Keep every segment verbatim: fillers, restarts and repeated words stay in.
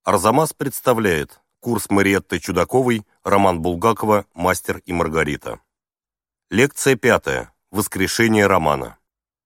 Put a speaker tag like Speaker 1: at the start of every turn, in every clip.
Speaker 1: Арзамас представляет курс Мариетты Чудаковой, роман Булгакова «Мастер и Маргарита». Лекция пятая. Воскрешение романа.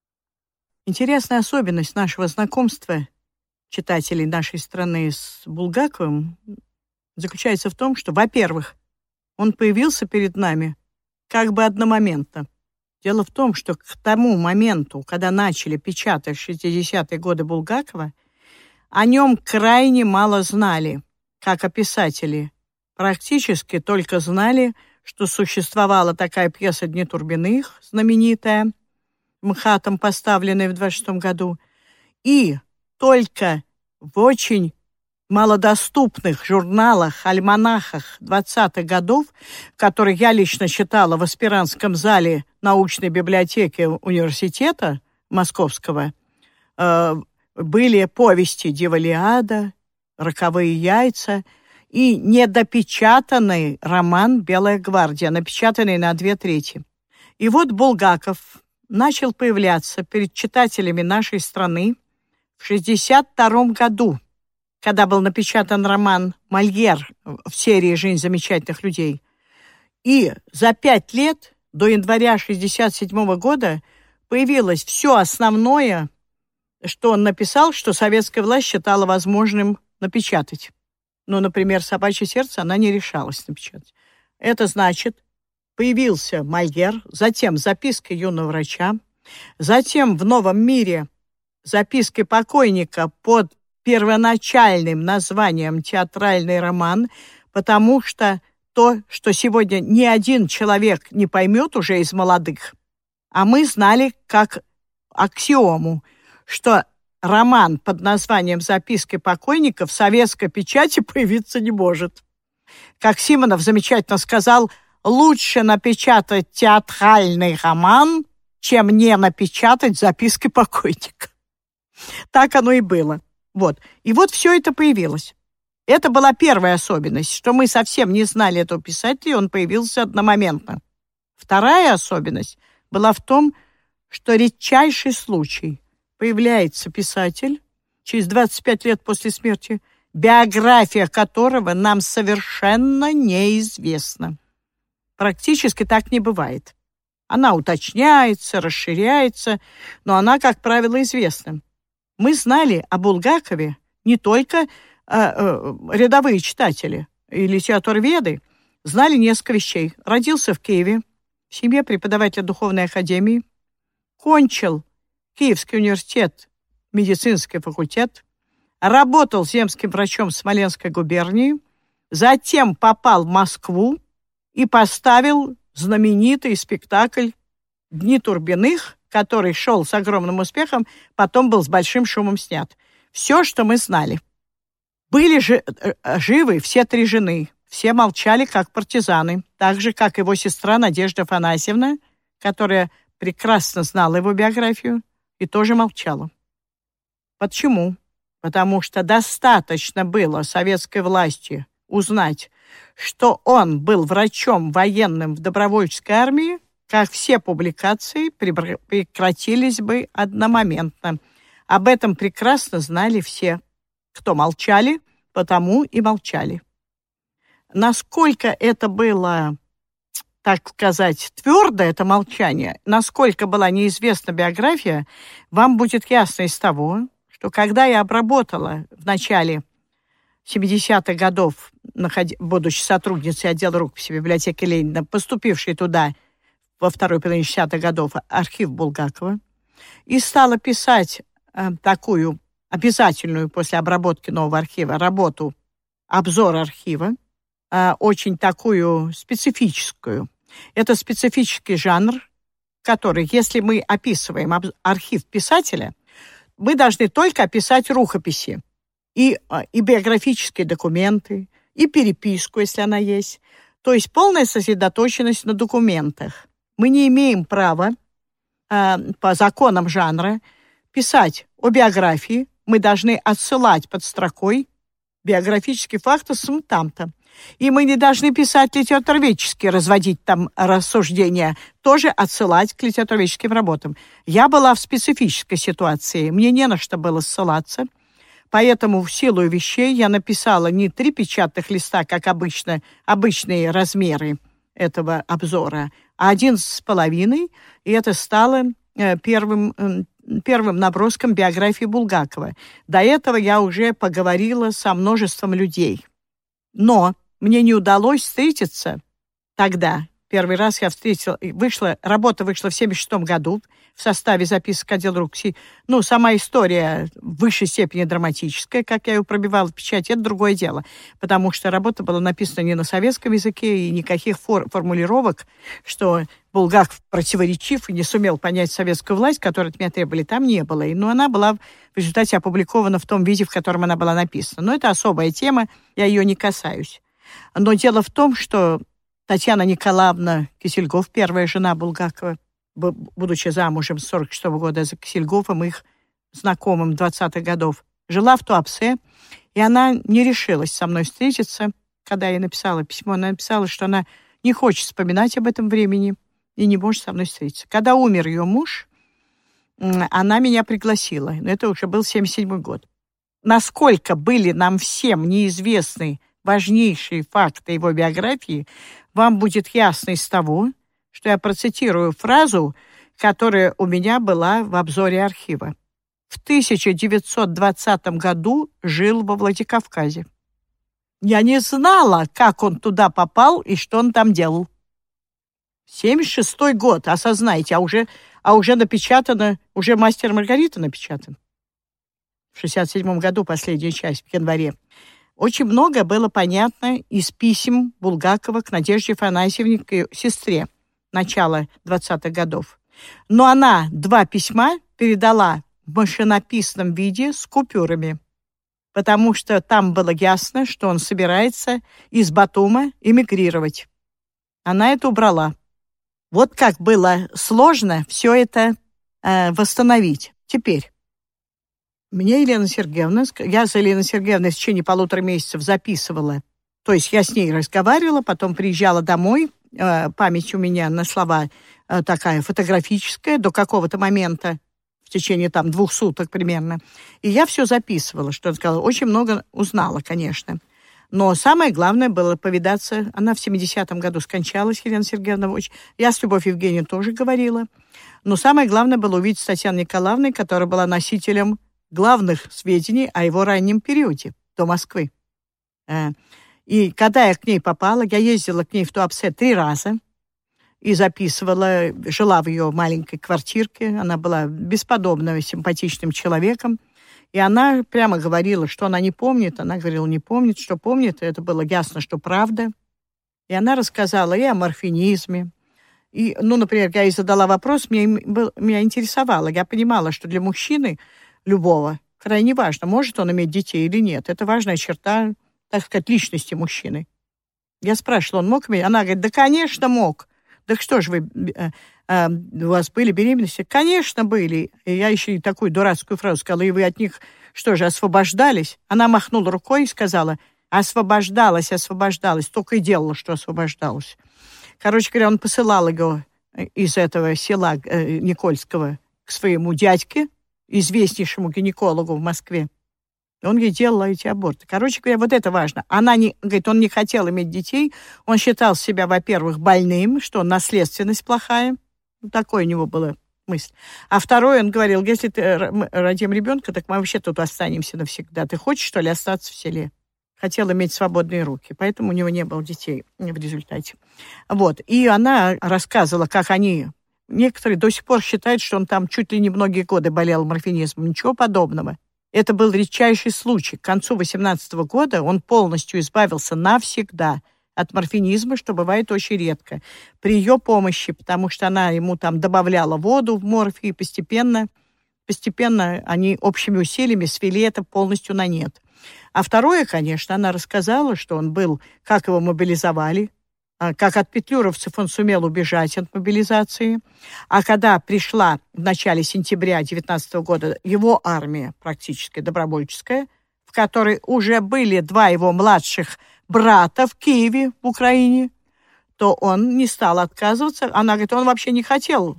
Speaker 2: Интересная особенность нашего знакомства читателей нашей страны с Булгаковым заключается в том, что, во-первых, он появился перед нами как бы одномоментно. Дело в том, что к тому моменту, когда начали печатать в шестидесятые годы Булгакова, о нем крайне мало знали, как о писателе. Практически только знали, что существовала такая пьеса «Дни Турбиных», знаменитая, МХАТом поставленная в двадцать шестом году, и только в очень малодоступных журналах, альманахах двадцатых годов, которые я лично читала в аспирантском зале научной библиотеки университета Московского, э, были повести «Дивалиада», «Роковые яйца» и недопечатанный роман «Белая гвардия», напечатанный на две трети. И вот Булгаков начал появляться перед читателями нашей страны в шестьдесят втором году, когда был напечатан роман «Мольер» в серии «Жизнь замечательных людей». И за пять лет, до января шестьдесят седьмого года, появилось все основное, что он написал, что советская власть считала возможным напечатать. Ну, например, «Собачье сердце» она не решалась напечатать. Это значит, появился Мольер, затем «Записка юного врача», затем в «Новом мире» записки покойника под первоначальным названием «Театральный роман», потому что то, что сегодня ни один человек не поймет уже из молодых, а мы знали как аксиому, что роман под названием «Записки покойника» в советской печати появиться не может. Как Симонов замечательно сказал, лучше напечатать театральный роман, чем не напечатать записки покойника. Так оно и было. Вот. И вот все это появилось. Это была первая особенность, что мы совсем не знали этого писателя, и он появился одномоментно. Вторая особенность была в том, что редчайший случай. Появляется писатель через двадцать пять лет после смерти, биография которого нам совершенно неизвестна. Практически так не бывает. Она уточняется, расширяется, но она, как правило, известна. Мы знали о Булгакове не только э, э, рядовые читатели и литературоведы, знали несколько вещей. Родился в Киеве, в семье преподавателя духовной академии, кончил Киевский университет, медицинский факультет, работал земским врачом Смоленской губернии, затем попал в Москву и поставил знаменитый спектакль «Дни Турбиных», который шел с огромным успехом, потом был с большим шумом снят. Все, что мы знали. Были же живы все три жены, все молчали, как партизаны, так же, как его сестра Надежда Афанасьевна, которая прекрасно знала его биографию, и тоже молчала. Почему? Потому что достаточно было советской власти узнать, что он был врачом военным в добровольческой армии, как все публикации прекратились бы одномоментно. Об этом прекрасно знали все, кто молчали, потому и молчали. Насколько это было, так сказать, твердо, это молчание, насколько была неизвестна биография, вам будет ясно из того, что когда я обработала в начале семидесятых годов, будучи сотрудницей отдела рукописи библиотеки Ленина, поступившей туда во второй половине шестидесятых годов архив Булгакова, и стала писать э, такую обязательную после обработки нового архива работу «Обзор архива», э, очень такую специфическую. Это специфический жанр, который, если мы описываем архив писателя, мы должны только описать рукописи и, и биографические документы, и переписку, если она есть. То есть полная сосредоточенность на документах. Мы не имеем права э, по законам жанра писать о биографии. Мы должны отсылать под строкой биографические факты с там-то. И мы не должны писать литературоведчески, разводить там рассуждения, тоже отсылать к литературоведческим работам. Я была в специфической ситуации, мне не на что было ссылаться, Поэтому в силу вещей я написала не три печатных листа, как обычно, обычные размеры этого обзора, а один с половиной, и это стало первым, первым наброском биографии Булгакова. До этого я уже поговорила со множеством людей. Но мне не удалось встретиться тогда. Первый раз я встретила, вышла, работа вышла в семьдесят шестом году в составе записок отдела РУКСИ. Ну, сама история в высшей степени драматическая, как я ее пробивала в печати, это другое дело. Потому что работа была написана не на советском языке, и никаких фор- формулировок, что Булгаков противоречив и не сумел понять советскую власть, которую от меня требовали, там не было. И, ну, она была в результате опубликована в том виде, в котором она была написана. Но это особая тема, я ее не касаюсь. Но дело в том, что Татьяна Николаевна Кисельгоф, первая жена Булгакова, будучи замужем с сорок шестого года за Кисельгофом, их знакомым двадцатых годов, жила в Туапсе, и она не решилась со мной встретиться. Когда я написала письмо, она написала, что она не хочет вспоминать об этом времени и не может со мной встретиться. Когда умер ее муж, она меня пригласила. Это уже был семьдесят седьмой год. Насколько были нам всем неизвестны важнейшие факты его биографии, вам будет ясно из того, что я процитирую фразу, которая у меня была в обзоре архива. В тысяча девятьсот двадцатом году жил во Владикавказе. Я не знала, как он туда попал и что он там делал. семьдесят шестой год, осознайте, а уже, а уже напечатано, уже «Мастер и Маргарита» напечатан. В шестьдесят седьмом году последняя часть, в январе. Очень много было понятно из писем Булгакова к Надежде Афанасьевне, к ее сестре, начала двадцатых годов. Но она два письма передала в машинописном виде с купюрами, потому что там было ясно, что он собирается из Батума эмигрировать. Она это убрала. Вот как было сложно все это э, восстановить. Теперь. Мне Елена Сергеевна, я за Еленой Сергеевной в течение полутора месяцев записывала, то есть я с ней разговаривала, потом приезжала домой, э, память у меня на слова э, такая фотографическая до какого-то момента, в течение там двух суток примерно, и я все записывала, что она сказала, очень много узнала, конечно, но самое главное было повидаться, она в семидесятом году скончалась, Елена Сергеевна, очень... я с Любовью Евгеньевной тоже говорила, но самое главное было увидеть Татьяну Николаевну, которая была носителем главных сведений о его раннем периоде до Москвы. И когда я к ней попала, я ездила к ней в Туапсе три раза и записывала, жила в ее маленькой квартирке. Она была бесподобным, симпатичным человеком. И она прямо говорила, что она не помнит. Она говорила, не помнит, что помнит. И это было ясно, что правда. И она рассказала и о морфинизме. И, ну, например, я ей задала вопрос, меня, меня интересовало. Я понимала, что для мужчины любого. Крайне важно, может он иметь детей или нет. Это важная черта, так сказать, личности мужчины. Я спрашивала, он мог иметь? Она говорит, да, конечно, мог. Так что же вы, э, э, у вас были беременности? Конечно, были. И я еще и такую дурацкую фразу сказала, и вы от них, что же, освобождались? Она махнула рукой и сказала, освобождалась, освобождалась, только и делала, что освобождалась. Короче говоря, он посылал его из этого села э, Никольского к своему дядьке, известнейшему гинекологу в Москве. Он ей делал эти аборты. Короче говоря, вот это важно. Она не, говорит, он не хотел иметь детей. Он считал себя, во-первых, больным, что наследственность плохая. Такое у него была мысль. А второе, он говорил, если ты родим ребенка, так мы вообще тут останемся навсегда. Ты хочешь, что ли, остаться в селе? Хотел иметь свободные руки, поэтому у него не было детей в результате. Вот. И она рассказывала, как они... Некоторые до сих пор считают, что он там чуть ли не многие годы болел морфинизмом. Ничего подобного. Это был редчайший случай. К концу восемнадцатого года он полностью избавился навсегда от морфинизма, что бывает очень редко. При ее помощи, потому что она ему там добавляла воду в морфий, постепенно, постепенно они общими усилиями свели это полностью на нет. А второе, конечно, она рассказала, что он был, как его мобилизовали, как от петлюровцев он сумел убежать от мобилизации. А когда пришла в начале сентября девятнадцатого года его армия, практически добровольческая, в которой уже были два его младших брата в Киеве, в Украине, то он не стал отказываться. Она говорит, он вообще не хотел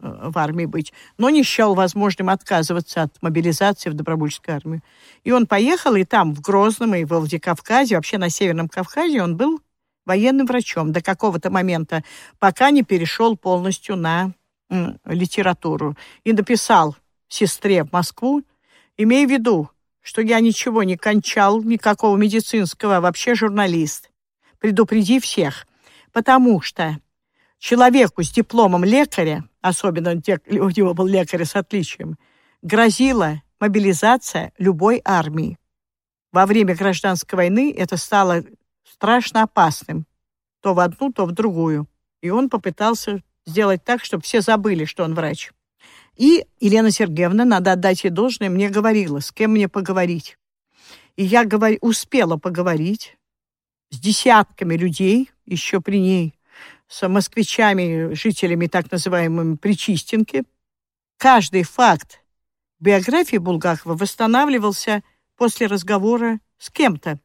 Speaker 2: в армии быть, но не счел возможным отказываться от мобилизации в добровольческую армию. И он поехал, и там, в Грозном, и в Владикавказе, вообще на Северном Кавказе, он был военным врачом до какого-то момента, пока не перешел полностью на м, литературу. И написал сестре в Москву, имея в виду, что я ничего не кончал, никакого медицинского, а вообще журналист. Предупреди всех, потому что человеку с дипломом лекаря, особенно те, у него был лекарь с отличием, грозила мобилизация любой армии. Во время гражданской войны это стало страшно опасным. То в одну, то в другую. И он попытался сделать так, чтобы все забыли, что он врач. И Елена Сергеевна, надо отдать ей должное, мне говорила, с кем мне поговорить. И я говор... успела поговорить с десятками людей, еще при ней, с москвичами, жителями так называемыми Причистенки. Каждый факт биографии Булгакова восстанавливался после разговора с кем-то.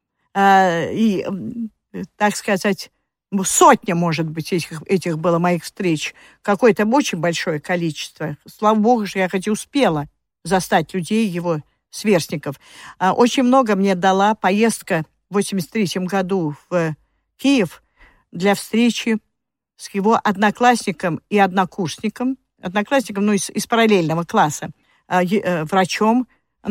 Speaker 2: И, так сказать, сотня, может быть, этих, этих было моих встреч. Какое-то очень большое количество. Слава богу, что я хоть и успела застать людей, его сверстников. Очень много мне дала поездка в восемьдесят третьем году в Киев для встречи с его одноклассником и однокурсником, одноклассником, ну, из, из параллельного класса, врачом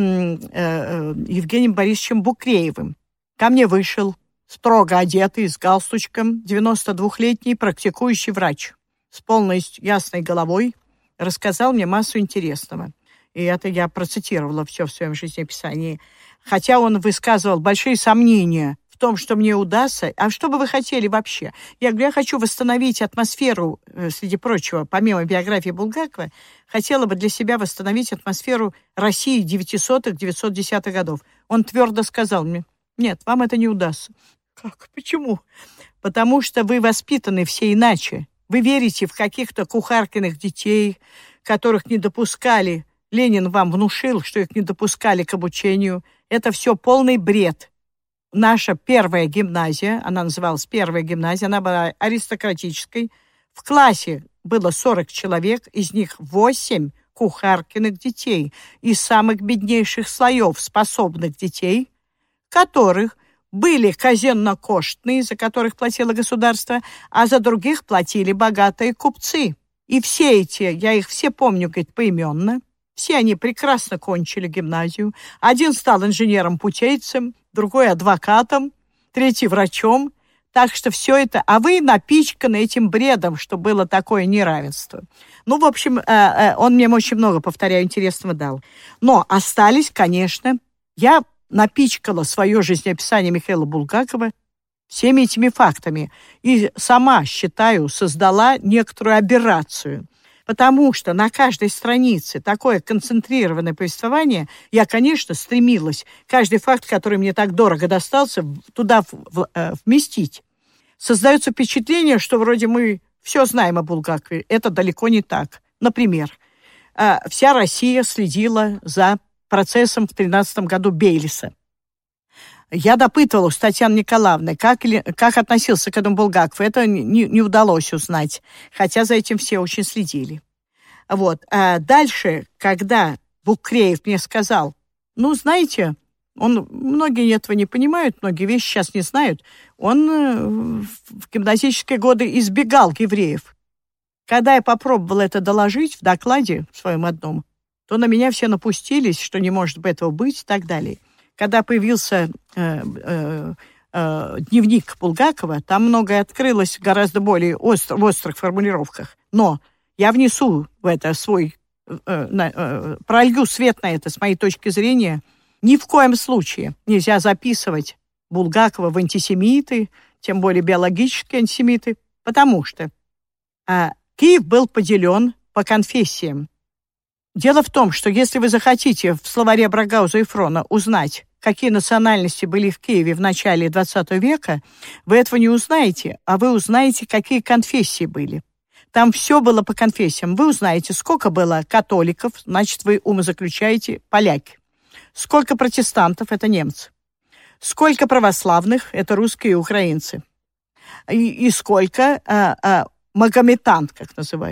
Speaker 2: Евгением Борисовичем Букреевым. Ко мне вышел строго одетый, с галстучком, девяносто двухлетний практикующий врач с полной ясной головой, рассказал мне массу интересного. И это я процитировала все в своем жизнеописании. Хотя он высказывал большие сомнения в том, что мне удастся. А что бы вы хотели вообще? Я говорю, я хочу восстановить атмосферу, среди прочего, помимо биографии Булгакова, хотела бы для себя восстановить атмосферу России девятисотых, девятьсот десятых годов. Он твердо сказал мне, нет, вам это не удастся. Как? Почему? Потому что вы воспитаны все иначе. Вы верите в каких-то кухаркиных детей, которых не допускали. Ленин вам внушил, что их не допускали к обучению. Это все полный бред. Наша первая гимназия, она называлась первая гимназия, она была аристократической. В классе было сорок человек, из них восемь кухаркиных детей, из самых беднейших слоев способных детей, которых были казенно-коштные, за которых платило государство, а за других платили богатые купцы. И все эти, я их все помню, говорит, поименно, все они прекрасно кончили гимназию. Один стал инженером-путейцем, другой адвокатом, третий врачом. Так что все это... А вы напичканы этим бредом, что было такое неравенство. Ну, в общем, он мне очень много, повторяю, интересного дал. Но остались, конечно... Я напичкала свое жизнеописание Михаила Булгакова всеми этими фактами. И сама, считаю, создала некоторую аберрацию. Потому что на каждой странице такое концентрированное повествование, я, конечно, стремилась каждый факт, который мне так дорого достался, туда вместить. Создается впечатление, что вроде мы все знаем о Булгакове. Это далеко не так. Например, вся Россия следила за процессом в тринадцатом году Бейлиса. Я допытывалась у Татьяны Николаевны, как, как относился к этому Булгаков. Это не, не удалось узнать, хотя за этим все очень следили. Вот. А дальше, когда Букреев мне сказал, ну, знаете, он, многие этого не понимают, многие вещи сейчас не знают, он в гимназические годы избегал евреев. Когда я попробовала это доложить в докладе в своем одном, то на меня все напустились, что не может этого быть и так далее. Когда появился э, э, э, дневник Булгакова, там многое открылось гораздо более остро, в острых формулировках. Но я внесу в это свой, э, э, пролью свет на это с моей точки зрения. Ни в коем случае нельзя записывать Булгакова в антисемиты, тем более биологические антисемиты, потому что э, Киев был поделен по конфессиям. Дело в том, что если вы захотите в словаре Брагауза и Фрона узнать, какие национальности были в Киеве в начале двадцатого века, вы этого не узнаете, а вы узнаете, какие конфессии были. Там все было по конфессиям. Вы узнаете, сколько было католиков, значит, вы умозаключаете поляки. Сколько протестантов, это немцы. Сколько православных, это русские и украинцы. И, и сколько а, а, магометан, как называют.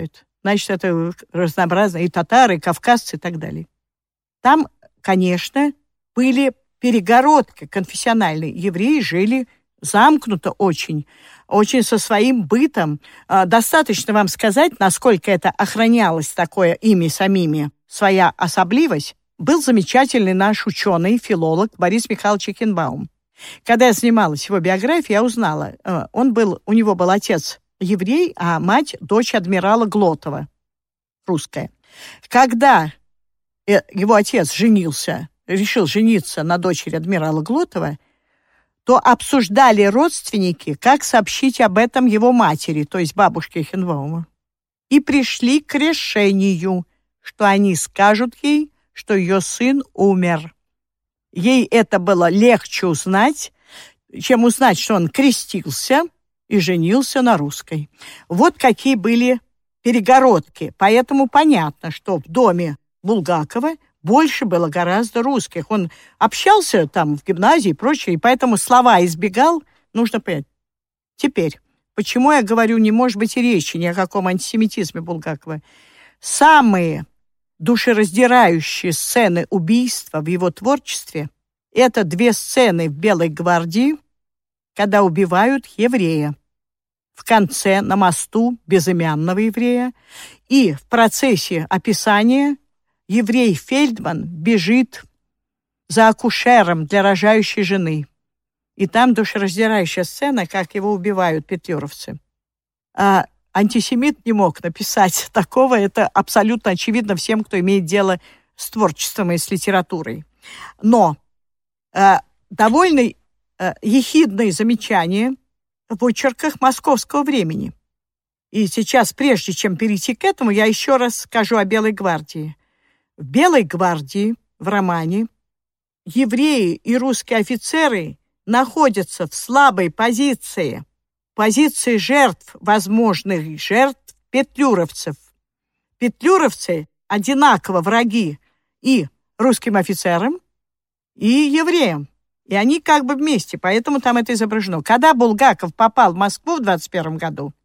Speaker 2: значит, это разнообразные и татары, и кавказцы, и так далее. Там, конечно, были перегородки конфессиональные. Евреи жили замкнуто очень, очень со своим бытом. Достаточно вам сказать, насколько это охранялось такое ими самими, своя особливость. Был замечательный наш ученый, филолог Борис Михайлович Экенбаум. Когда я занималась его биографией, я узнала, он был, у него был отец еврей, а мать дочь адмирала Глотова, русская. Когда его отец женился, решил жениться на дочери адмирала Глотова, то обсуждали родственники, как сообщить об этом его матери, то есть бабушке Эхенбаума. И пришли к решению, что они скажут ей, что ее сын умер. Ей это было легче узнать, чем узнать, что он крестился и женился на русской. Вот какие были перегородки. Поэтому понятно, что в доме Булгакова больше было гораздо русских. Он общался там в гимназии и прочее, и поэтому слова избегал, нужно понять. Теперь, почему я говорю, не может быть и речи ни о каком антисемитизме Булгакова. Самые душераздирающие сцены убийства в его творчестве — это две сцены в «Белой гвардии», когда убивают еврея. В конце на мосту безымянного еврея, и в процессе описания еврей Фельдман бежит за акушером для рожающей жены. И там душераздирающая сцена, как его убивают петлюровцы. А антисемит не мог написать такого. Это абсолютно очевидно всем, кто имеет дело с творчеством и с литературой. Но э, довольно э, ехидные замечания в очерках московского времени. И сейчас, прежде чем перейти к этому, я еще раз скажу о «Белой гвардии». В «Белой гвардии» в романе евреи и русские офицеры находятся в слабой позиции, позиции жертв, возможных жертв петлюровцев. Петлюровцы одинаково враги и русским офицерам, и евреям. И они как бы вместе, поэтому там это изображено. Когда Булгаков попал в Москву в двадцать первом году,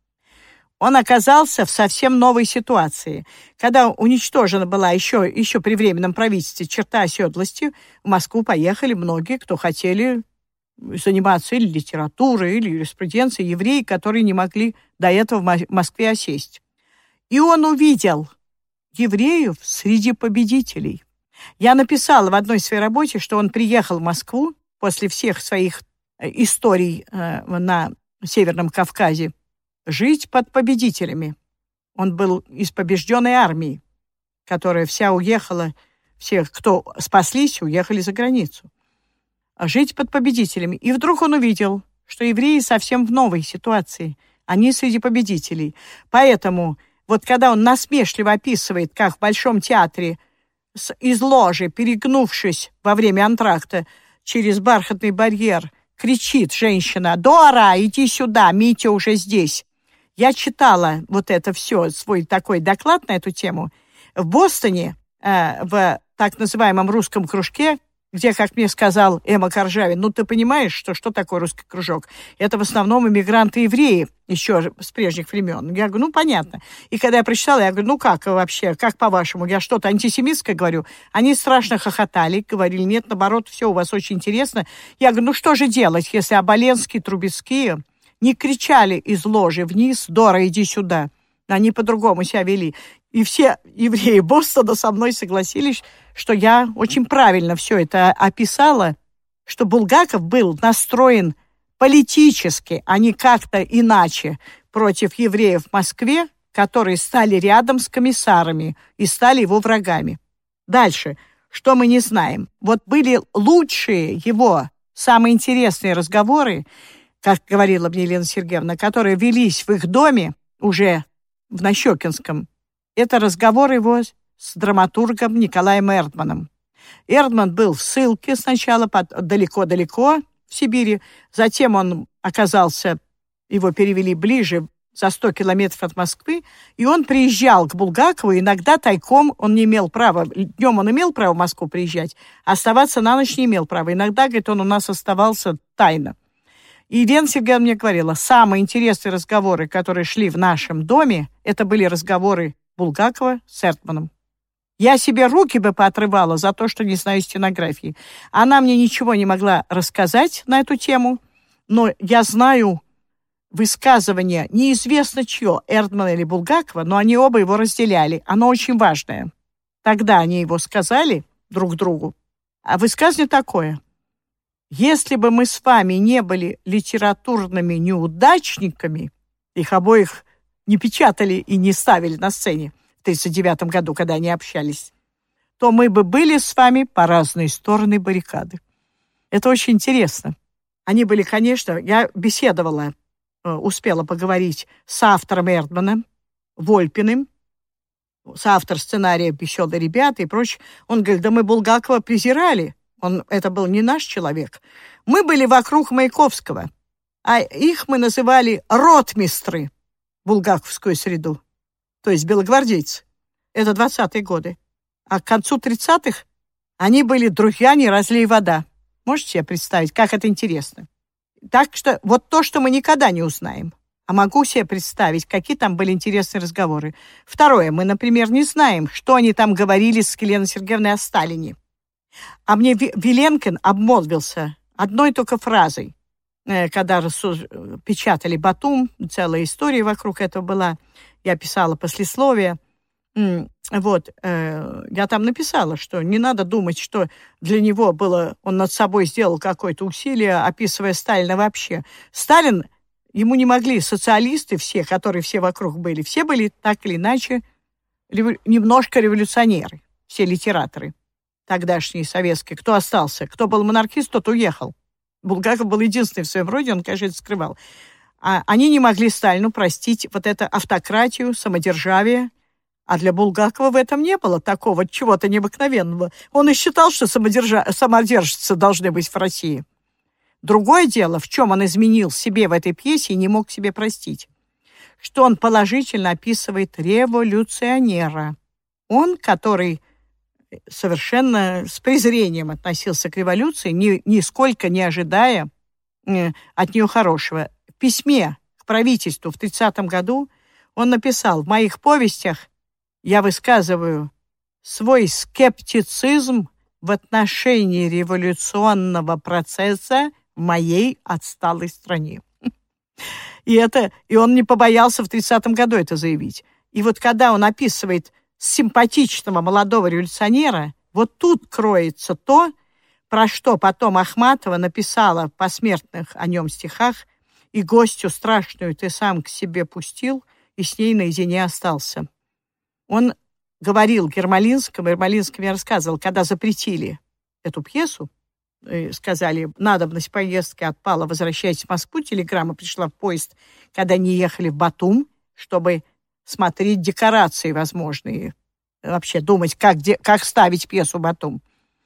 Speaker 2: он оказался в совсем новой ситуации. Когда уничтожена была еще, еще при Временном правительстве черта оседлости, в Москву поехали многие, кто хотели заниматься или литературой, или юриспруденцией, евреи, которые не могли до этого в Москве осесть. И он увидел евреев среди победителей. Я написала в одной своей работе, что он приехал в Москву после всех своих историй э, на Северном Кавказе жить под победителями. Он был из побежденной армии, которая вся уехала, все, кто спаслись, уехали за границу. Жить под победителями. И вдруг он увидел, что евреи совсем в новой ситуации. Они среди победителей. Поэтому вот когда он насмешливо описывает, как в Большом театре из ложи, перегнувшись во время антракта через бархатный барьер, кричит женщина: «Дора, иди сюда, Митя уже здесь». Я читала вот это все, свой такой доклад на эту тему в Бостоне, э, в так называемом русском кружке, где, как мне сказал Эмма Коржавин, ну ты понимаешь, что, что такое русский кружок? Это в основном иммигранты-евреи еще с прежних времен. Я говорю, ну понятно. И когда я прочитала, я говорю, ну как вообще, как по-вашему? Я что-то антисемитское говорю? Они страшно хохотали, говорили, нет, наоборот, все у вас очень интересно. Я говорю, ну что же делать, если Оболенские, Трубецкие не кричали из ложи вниз: «Дора, иди сюда». Они по-другому себя вели. И все евреи Бостона со мной согласились, что я очень правильно все это описала, что Булгаков был настроен политически, а не как-то иначе, против евреев в Москве, которые стали рядом с комиссарами и стали его врагами. Дальше, что мы не знаем. Вот были лучшие его, самые интересные разговоры, как говорила мне Елена Сергеевна, которые велись в их доме уже в Нащекинском. Это разговор его с драматургом Николаем Эрдманом. Эрдман был в ссылке сначала под, далеко-далеко в Сибири, затем он оказался, его перевели ближе, за сто километров от Москвы, и он приезжал к Булгакову, иногда тайком, он не имел права, днем он имел право в Москву приезжать, а оставаться на ночь не имел права. Иногда, говорит, он у нас оставался тайно. И Елена Сергеевна мне говорила, самые интересные разговоры, которые шли в нашем доме, это были разговоры Булгакова с Эрдманом. Я себе руки бы поотрывала за то, что не знаю стенографии. Она мне ничего не могла рассказать на эту тему, но я знаю высказывание, неизвестно чье, Эрдмана или Булгакова, но они оба его разделяли. Оно очень важное. Тогда они его сказали друг другу. А высказывание такое: если бы мы с вами не были литературными неудачниками, их обоих не печатали и не ставили на сцене в тридцать девятом году, когда они общались, то мы бы были с вами по разные стороны баррикады. Это очень интересно. Они были, конечно, я беседовала, успела поговорить с автором Эрдмана, Вольпиным, соавтор сценария «Веселые ребята» и прочее. Он говорит: да мы Булгакова презирали. Он, это был не наш человек. Мы были вокруг Маяковского, а их мы называли ротмистры, булгаковскую среду, то есть белогвардейцы. Это двадцатые годы. А к концу тридцатых они были друзья, не разлей вода. Можете себе представить, как это интересно? Так что вот то, что мы никогда не узнаем. А могу себе представить, какие там были интересные разговоры. Второе. Мы, например, не знаем, что они там говорили с Еленой Сергеевной о Сталине. А мне Виленкин обмолвился одной только фразой, когда печатали «Батум», целая история вокруг этого была. Я писала послесловие. Вот, я там написала, что не надо думать, что для него было, он над собой сделал какое-то усилие, описывая Сталина вообще. Сталин, ему не могли социалисты все, которые все вокруг были, все были так или иначе револю, немножко революционеры, все литераторы тогдашние советские. Кто остался? Кто был монархист, тот уехал. Булгаков был единственный в своем роде, он, конечно, это скрывал. А они не могли Сталину простить вот эту автократию, самодержавие. А для Булгакова в этом не было такого чего-то необыкновенного. Он и считал, что самодержа... самодержцы должны быть в России. Другое дело, в чем он изменил себе в этой пьесе и не мог себе простить. Что он положительно описывает революционера. Он, который совершенно с презрением относился к революции, ни, нисколько не ожидая э, от нее хорошего. В письме к правительству в тридцатом году он написал: в моих повестях я высказываю свой скептицизм в отношении революционного процесса в моей отсталой стране. И, это, и он не побоялся в тридцатом году это заявить. И вот когда он описывает симпатичного молодого революционера, вот тут кроется то, про что потом Ахматова написала в посмертных о нем стихах: «И гостью страшную ты сам к себе пустил, и с ней наедине остался». Он говорил Ермолинскому, Ермолинский мне рассказывал, когда запретили эту пьесу, сказали, надобность поездки отпала, возвращайтесь в Москву, телеграмма пришла в поезд, когда они ехали в Батум, чтобы смотреть декорации возможные, вообще думать, как, де, как ставить пьесу «Батум».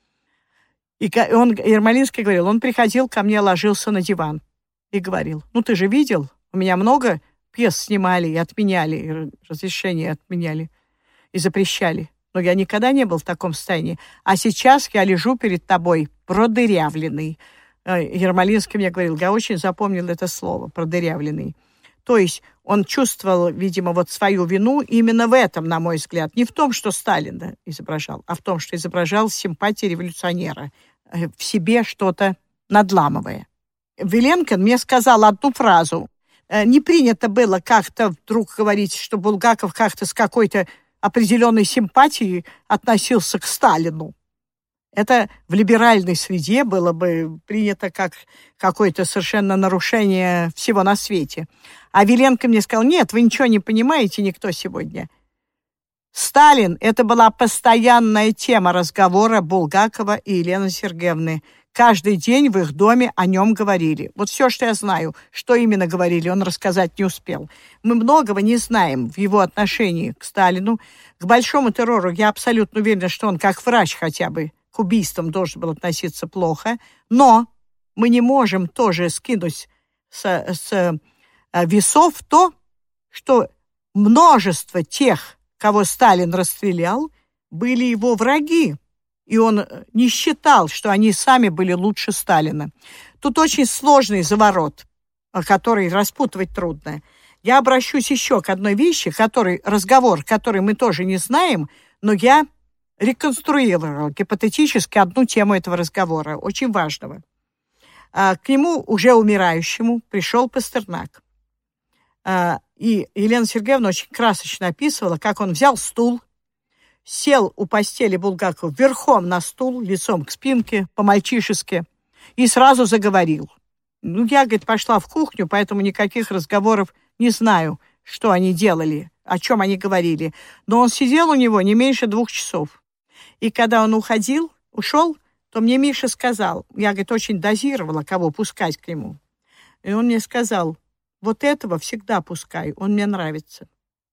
Speaker 2: И он, Ермолинский говорил, он приходил ко мне, ложился на диван и говорил: ну ты же видел, у меня много пьес снимали и отменяли, и разрешения отменяли, и запрещали. Но я никогда не был в таком состоянии. А сейчас я лежу перед тобой продырявленный. Ермолинский мне говорил, я очень запомнил это слово, продырявленный. То есть он чувствовал, видимо, вот свою вину именно в этом, на мой взгляд. Не в том, что Сталина изображал, а в том, что изображал симпатии революционера. В себе что-то надламывая. Виленкин мне сказал одну фразу. Не принято было как-то вдруг говорить, что Булгаков как-то с какой-то определенной симпатией относился к Сталину. Это в либеральной среде было бы принято как какое-то совершенно нарушение всего на свете. А Виленко мне сказал, нет, вы ничего не понимаете, никто сегодня. Сталин — это была постоянная тема разговора Булгакова и Елены Сергеевны. Каждый день в их доме о нем говорили. Вот все, что я знаю, что именно говорили, он рассказать не успел. Мы многого не знаем в его отношении к Сталину. К большому террору я абсолютно уверена, что он как врач хотя бы к убийствам должен был относиться плохо. Но мы не можем тоже скинуть с, с весов то, что множество тех, кого Сталин расстрелял, были его враги. И он не считал, что они сами были лучше Сталина. Тут очень сложный заворот, который распутывать трудно. я обращусь еще к одной вещи, который, разговор, который мы тоже не знаем, но я реконструировала гипотетически одну тему этого разговора, очень важного. А, к нему, уже умирающему, пришел Пастернак. А, и Елена Сергеевна очень красочно описывала, как он взял стул, сел у постели Булгакова верхом на стул, лицом к спинке, по-мальчишески, и сразу заговорил. Ну, я, говорит, пошла в кухню, поэтому никаких разговоров не знаю, что они делали, о чем они говорили. Но он сидел у него не меньше двух часов. И когда он уходил, ушел, то мне Миша сказал, я, говорит, очень дозировала, кого пускать к нему. И он мне сказал, вот этого всегда пускай, он мне нравится.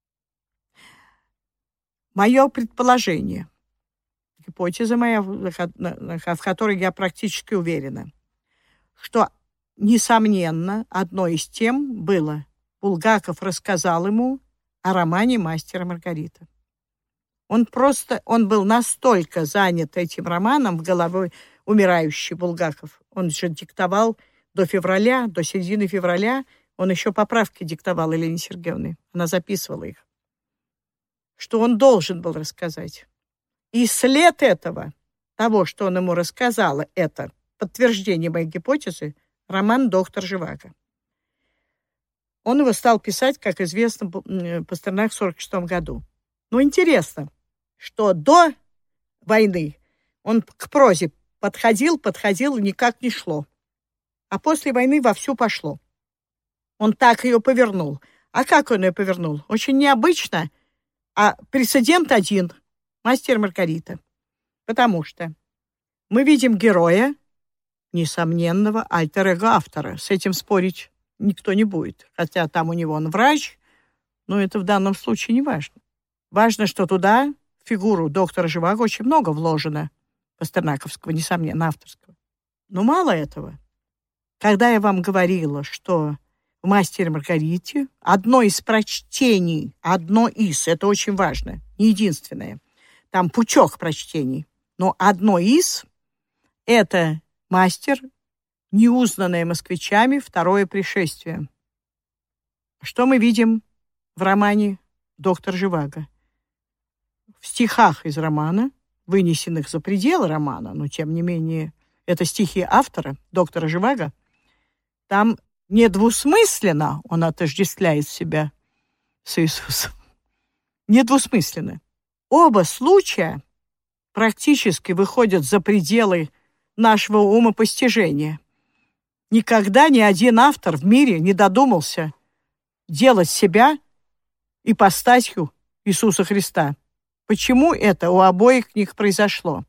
Speaker 2: Мое предположение, гипотеза моя, в которой я практически уверена, что, несомненно, одной из тем было, Булгаков рассказал ему о романе «Мастер и Маргарита». Он просто, он был настолько занят этим романом в голове умирающий Булгаков. Он же диктовал до февраля, до середины февраля, он еще поправки диктовал Елене Сергеевне. Она записывала их. Что он должен был рассказать. И след этого, того, что он ему рассказал, это подтверждение моей гипотезы, роман «Доктор Живаго». Он его стал писать, как известно, Пастернак в сорок шестом году. Но интересно, что до войны он к прозе подходил, подходил, и никак не шло. А после войны вовсю пошло. Он так ее повернул. А как он ее повернул? Очень необычно. А прецедент один. «Мастер и Маргарита». Потому что мы видим героя, несомненного альтер-эго автора. С этим спорить никто не будет. Хотя там у него он врач, но это в данном случае не важно. Важно, что туда, в фигуру доктора Живаго, очень много вложено. Пастернаковского, несомненно, авторского. Но мало этого. Когда я вам говорила, что в «Мастере и Маргарите» одно из прочтений, одно из, это очень важно, не единственное, там пучок прочтений, но одно из, это «Мастер», неузнанное москвичами, второе пришествие. Что мы видим в романе «Доктор Живаго»? В стихах из романа, вынесенных за пределы романа, но тем не менее это стихи автора, доктора Живаго, там недвусмысленно он отождествляет себя с Иисусом. Недвусмысленно. Оба случая практически выходят за пределы нашего умопостижения. Никогда ни один автор в мире не додумался делать себя ипостасью Иисуса Христа. Почему это у обоих них произошло?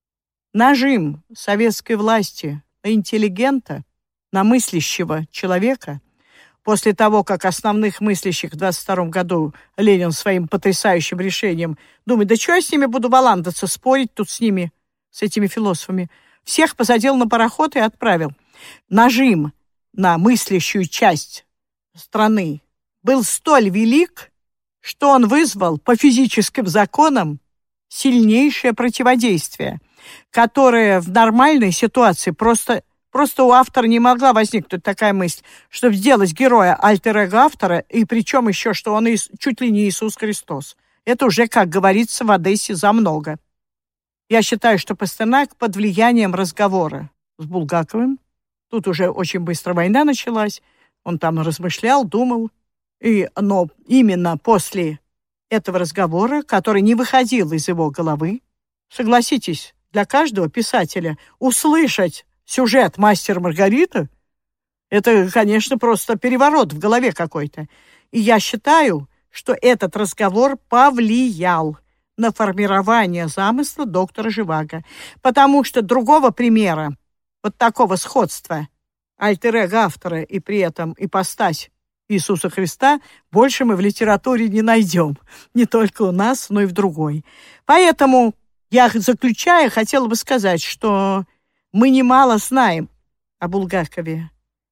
Speaker 2: Нажим советской власти на интеллигента, на мыслящего человека, после того, как основных мыслящих в двадцать втором году Ленин своим потрясающим решением думает, да что я с ними буду валандаться, спорить тут с ними, с этими философами, всех посадил на пароход и отправил. Нажим на мыслящую часть страны был столь велик, что он вызвал по физическим законам сильнейшее противодействие, которое в нормальной ситуации просто, просто у автора не могла возникнуть такая мысль, чтобы сделать героя альтер-эго автора, и причем еще, что он чуть ли не Иисус Христос. Это уже, как говорится в Одессе, за много. Я считаю, что Пастернак под влиянием разговора с Булгаковым, тут уже очень быстро война началась, он там размышлял, думал, и, но именно после этого разговора, который не выходил из его головы, согласитесь, для каждого писателя услышать сюжет «Мастер и Маргарита» — это, конечно, просто переворот в голове какой-то. И я считаю, что этот разговор повлиял на формирование замысла доктора Живаго, потому что другого примера вот такого сходства альтер-эго автора и при этом ипостась Иисуса Христа больше мы в литературе не найдем. Не только у нас, но и в другой. Поэтому я, заключая, хотела бы сказать, что мы немало знаем о Булгакове.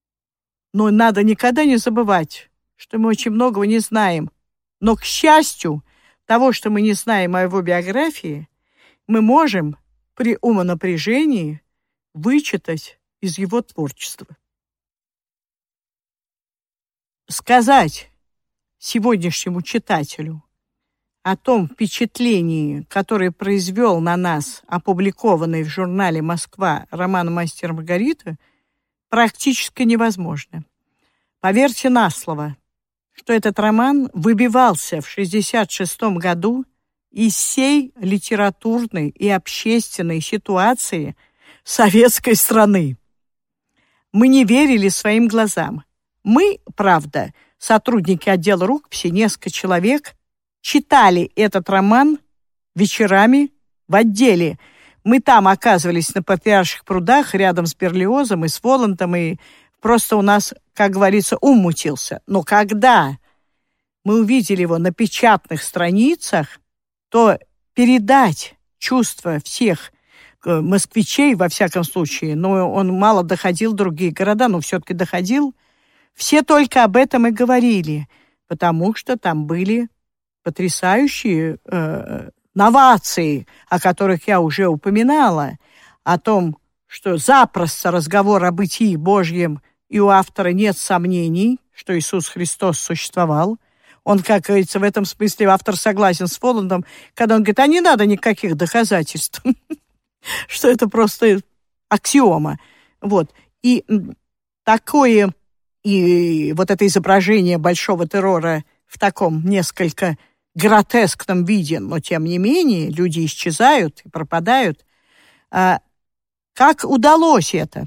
Speaker 2: Но надо никогда не забывать, что мы очень многого не знаем. Но, к счастью, того, что мы не знаем о его биографии, мы можем при умонапряжении вычитать из его творчества. Сказать сегодняшнему читателю о том впечатлении, которое произвел на нас опубликованный в журнале «Москва» роман «Мастер и Маргарита», практически невозможно. Поверьте на слово, что этот роман выбивался в шестьдесят шестом году из всей литературной и общественной ситуации советской страны. Мы не верили своим глазам. Мы, правда, сотрудники отдела рукописи, несколько человек, читали этот роман вечерами в отделе. Мы там оказывались на Патриарших прудах рядом с Берлиозом и с Воландом, и просто у нас, как говорится, ум мутился. Но когда мы увидели его на печатных страницах, то передать чувства всех москвичей, во всяком случае, но он мало доходил в другие города, но все-таки доходил, все только об этом и говорили, потому что там были потрясающие э, новации, о которых я уже упоминала, о том, что запросто разговор о бытии Божьем, и у автора нет сомнений, что Иисус Христос существовал. Он, как говорится, в этом смысле автор согласен с Воландом, когда он говорит, а не надо никаких доказательств, что это просто аксиома. Вот. И такое, и вот это изображение большого террора в таком несколько гротескном виде, но тем не менее люди исчезают и пропадают. А как удалось это?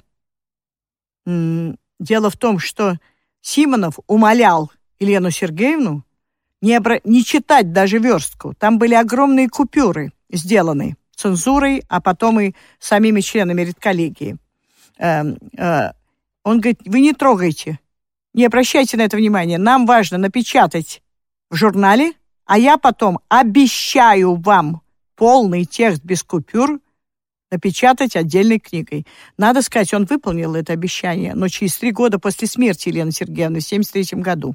Speaker 2: Дело в том, что Симонов умолял Елену Сергеевну не, обра... не читать даже верстку. Там были огромные купюры сделаны цензурой, а потом и самими членами редколлегии. Э, э, он говорит, вы не трогайте, не обращайте на это внимания. Нам важно напечатать в журнале, а я потом обещаю вам полный текст без купюр напечатать отдельной книгой. Надо сказать, он выполнил это обещание, но через три года после смерти Елены Сергеевны в семьдесят третьем году.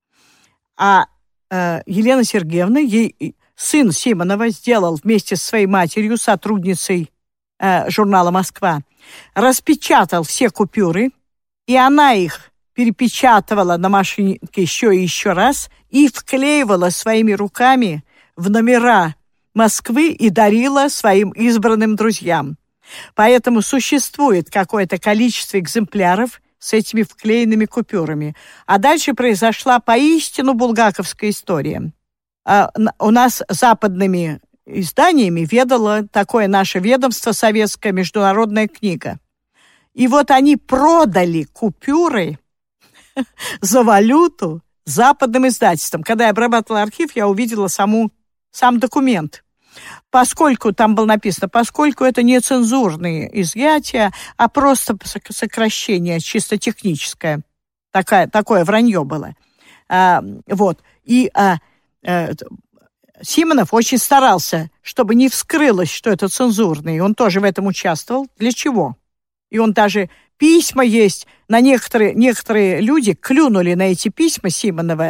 Speaker 2: А э, Елена Сергеевна, ей, сын Симонова, сделал вместе со своей матерью, сотрудницей э, журнала «Москва», распечатал все купюры, и она их перепечатывала на машинке еще и еще раз и вклеивала своими руками в номера Москвы и дарила своим избранным друзьям. Поэтому существует какое-то количество экземпляров с этими вклеенными купюрами. А дальше произошла поистину булгаковская история. А у нас западными изданиями ведало такое наше ведомство советское «Международная книга». И вот они продали купюры за валюту западным издательством. Когда я обрабатывала архив, я увидела саму, сам документ. Поскольку там было написано, поскольку это не цензурные изъятия, а просто сокращение чисто техническое. Такая, такое вранье было. А, вот. И а, а, Симонов очень старался, чтобы не вскрылось, что это цензурные. Он тоже в этом участвовал. Для чего? И он даже письма есть. На некоторые, некоторые люди клюнули на эти письма Симонова,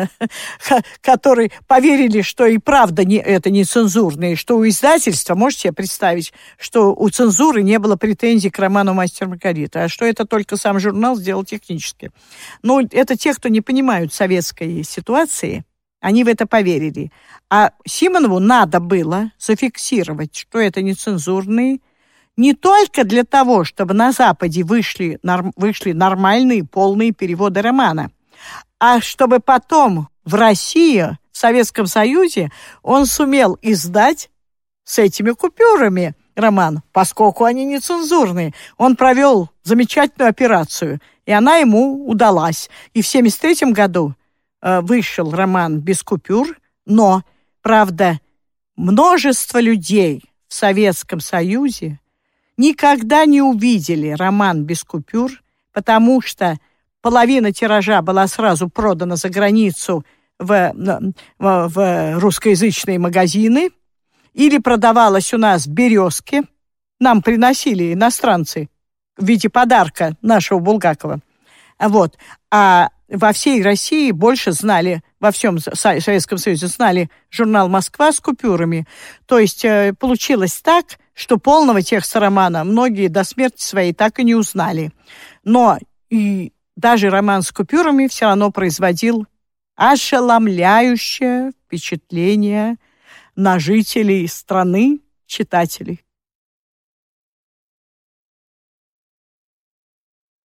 Speaker 2: которые поверили, что и правда не, это не цензурные, что у издательства, можете себе представить, что у цензуры не было претензий к роману «Мастер и Маргарита», а что это только сам журнал сделал технически. Но это те, кто не понимают советской ситуации, они в это поверили. А Симонову надо было зафиксировать, что это не цензурные, не только для того, чтобы на Западе вышли, норм, вышли нормальные полные переводы романа, а чтобы потом в России, в Советском Союзе, он сумел издать с этими купюрами роман, поскольку они не цензурные. Он провел замечательную операцию, и она ему удалась. И в семьдесят третьем году э, вышел роман без купюр, но, правда, множество людей в Советском Союзе никогда не увидели роман без купюр, потому что половина тиража была сразу продана за границу в, в, в русскоязычные магазины или продавалась у нас в «Березке». Нам приносили иностранцы в виде подарка нашего Булгакова. Вот. А во всей России больше знали, во всем Советском Союзе знали журнал «Москва» с купюрами. То есть получилось так, что полного текста романа многие до смерти своей так и не узнали. Но и даже роман с купюрами все равно производил ошеломляющее впечатление на жителей страны, читателей.